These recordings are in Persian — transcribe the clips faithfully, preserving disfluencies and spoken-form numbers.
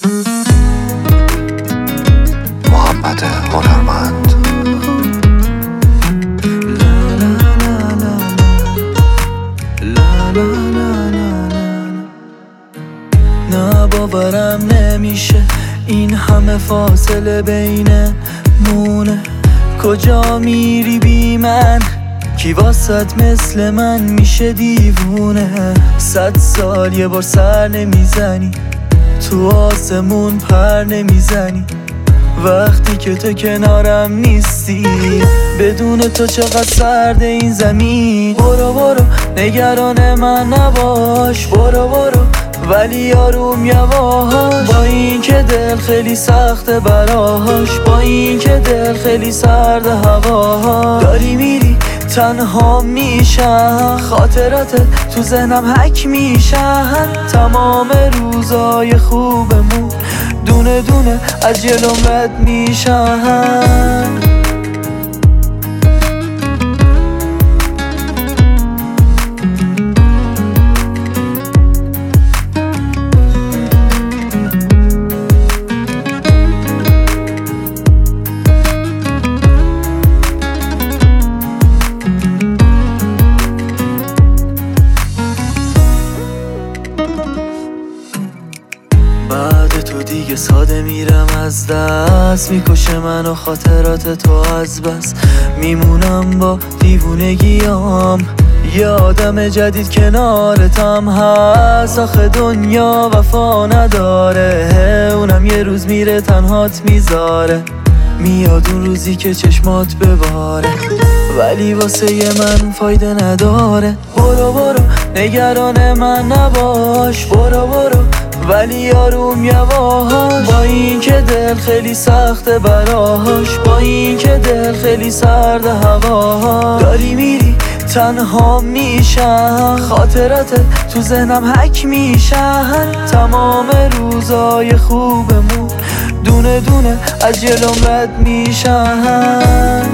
محمد هنرمند. نه باورم نمیشه این همه فاصله بینمونه. کجا میری بی من؟ کی واسط مثل من میشه دیوونه؟ صد سال یه بار سر نمیزنی، تو آسمون پر نمیزنی. وقتی که تو کنارم نیستی، بدون تو چقدر سرد این زمین. برو برو نگران من نباش، برو برو ولی آروم یواش. با این که دل خیلی سخته براش، با این که دل خیلی سرد هواش. داری میری تنها میشم، خاطراتت تو ذهنم حک میشن. تمام روزای خوبمون دونه دونه از جلوم رد میشن. بعد تو دیگه ساده میرم از دست، میکشه منو خاطرات تو از بس. میمونم با دیوونگیام، یه آدم جدید کنارتم هست. آخه دنیا وفا نداره، اونم یه روز میره تنهات میذاره. میاد اون روزی که چشمات بباره، ولی واسه من فایده نداره. برو برو نگران من نباش، برو برو ولی آروم یواش. با این که دل خیلی سخته براش، با این که دل خیلی سرد هواش. داری میری تنها میشم، خاطراتت تو ذهنم حک میشن. تمام روزای خوبمون دونه دونه از جلوم رد میشن.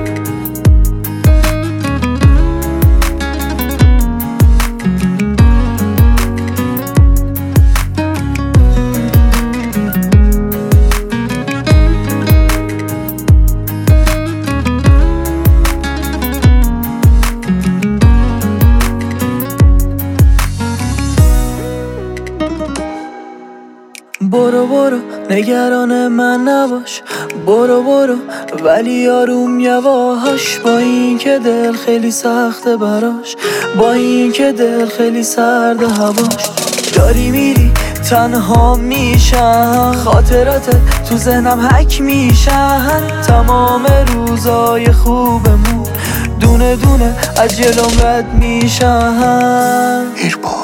برو برو نگران من نباش، برو برو ولی آروم یواش. با این که دل خیلی سخته براش، با این که دل خیلی سرد هواش. داری میری تنها میشم، خاطراتت تو ذهنم حک میشن. تمام روزای خوبمون دونه دونه از جلوم رد میشن.